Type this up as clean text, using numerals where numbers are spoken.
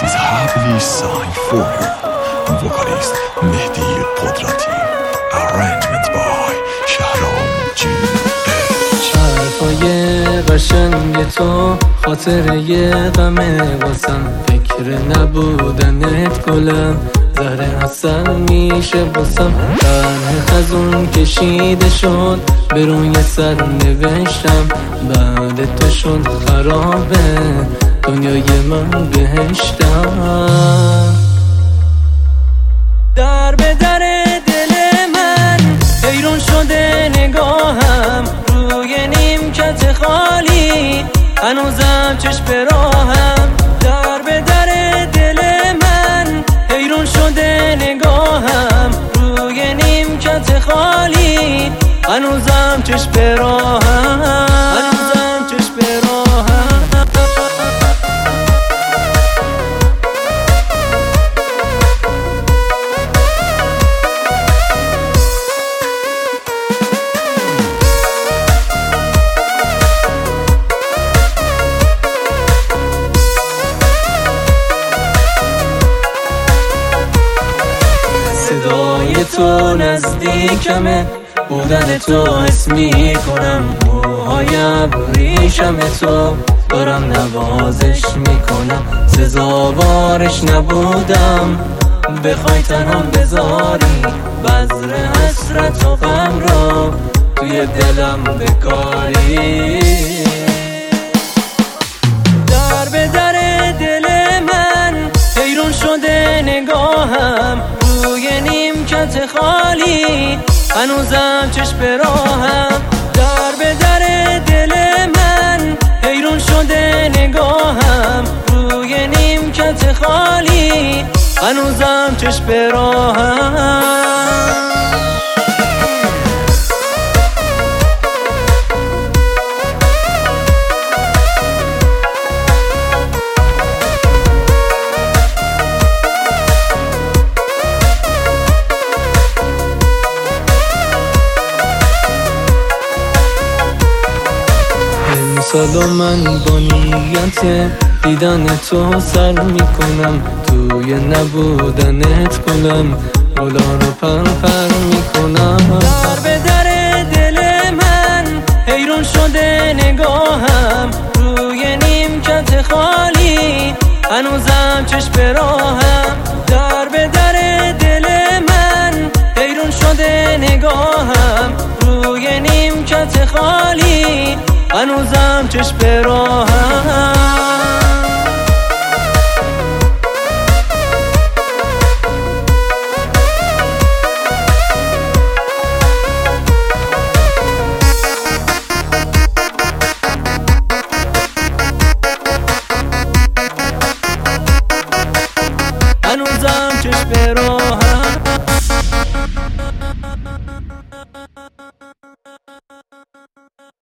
is happily signed for you. Vocalist Mehdi Qudrati. Arrangement by Shahram G. حرفای قشنگ تو خاطره غمه واسم، فکر نبودنت گلم زهر عسل میشه واسم. قرن خزون کشیده شد به روی سر نوشتم، بعد تو شد خرابه دنیای من بهشتم. در به در دل من حیرون شده نگاهم، روی نیمکت خالی هنوزم چشم به راهم. در به در دل من حیرون شده نگاهم، روی نیمکت خالی هنوزم چشم به راهم، هنوزم چشم به راهم. صدای تو نزدیکمه، بودن تو حس میکنم، موهای ابریشم تو دارم نوازش میکنم. سزاوارش نبودم بخوای تنها بذاری، بذر حسرت و غم رو توی دلم بکاری. در به در دل من حیرون شده نگاهم، روی نیمکت خالی هنوزم چشم به راهم. در به در دل من حیرون شده نگاهم، روی نیمکت خالی هنوزم چشم به راهم. سالو من با نیت دیدن تو سر میکنم، توی نبودنت گلم گلا رو پر میکنم. در به در دل من حیرون شده نگاهم، روی نیمکت خالی هنوزم چشم به راهم. در به در دل من حیرون شده نگاهم، روی نیمکت خالی هنوزم چشم به راهم. هنوزم چشم به راهم.